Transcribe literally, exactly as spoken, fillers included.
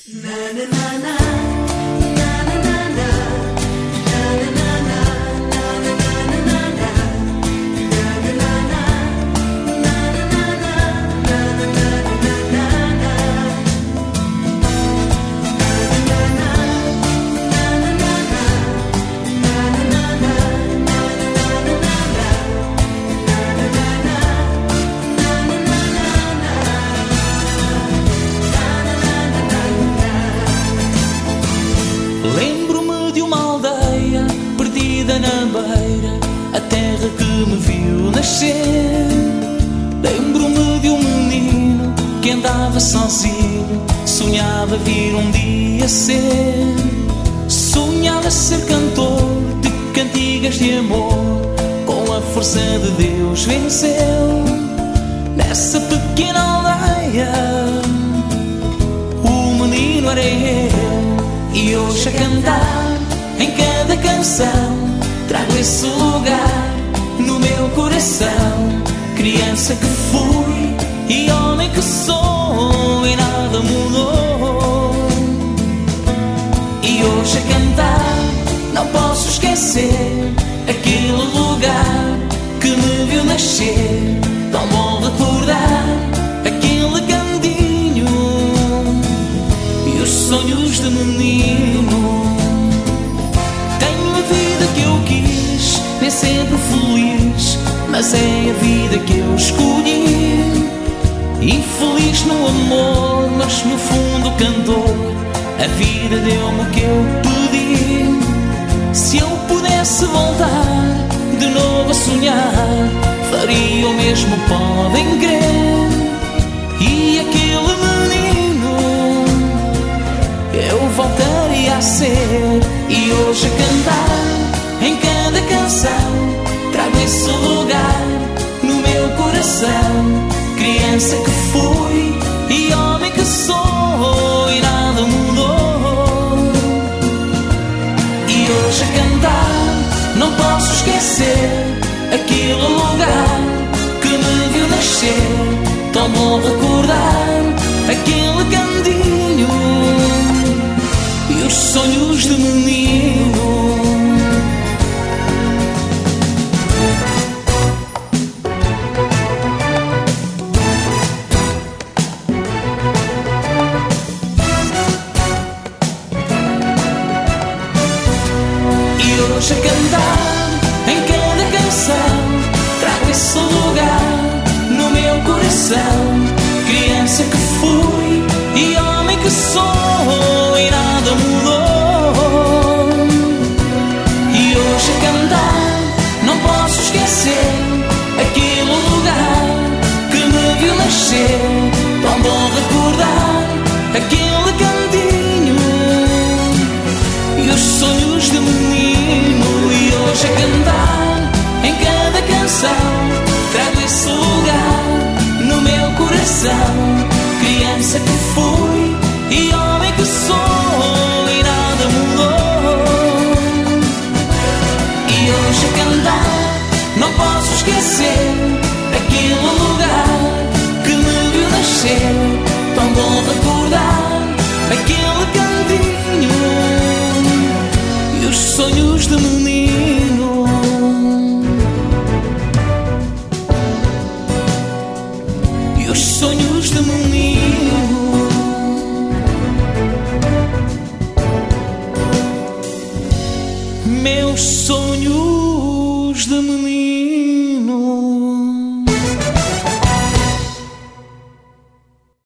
Lembro-me de uma aldeia perdida na beira, a terra que me viu nascer. Lembro-me de um menino que andava sozinho, sonhava vir um dia ser. Sonhava ser cantor de cantigas de amor, com a força de Deus venceu. Nessa pequena aldeia, o menino era eu. E hoje a cantar em cada canção trago esse lugar no meu coração. Criança que fui e homem que sou, e nada mudou. E hoje a cantar não posso esquecer aquele lugar que me viu nascer. Tão bom recordar aquele candinho e os sonhos de menino. Tenho a vida que eu quis, nem sempre feliz, mas é a vida que eu escolhi. Infeliz no amor, mas no fundo cantor, a vida deu-me o que eu pedi. Se eu pudesse voltar de novo a sonhar, faria o mesmo, podem crer. E aquele menino eu voltaria a ser. E hoje a cantar em cada canção trago esse lugar no meu coração. Criança que fui e homem que sou, e nada mudou. E hoje a cantar não posso esquecer aquele lugar que me viu nascer. Tão bom recordar aquele candinho e os sonhos de menino. E hoje a cantar em cada canção trago esse lugar no meu coração. Criança que fui e homem que sou, e nada mudou. E hoje a cantar não posso esquecer aquele lugar que me viu nascer. Tão bom recordar aquele candinho e os sonhos de menino. E hoje a cantar em cada canção trago esse lugar no meu coração. Criança que fui e homem que sou, e nada mudou. E hoje a cantar não posso esquecer aquele lugar que me viu nascer. Tão bom recordar aquele candinho e os sonhos de menino. E os sonhos de menino. Meus sonhos de menino.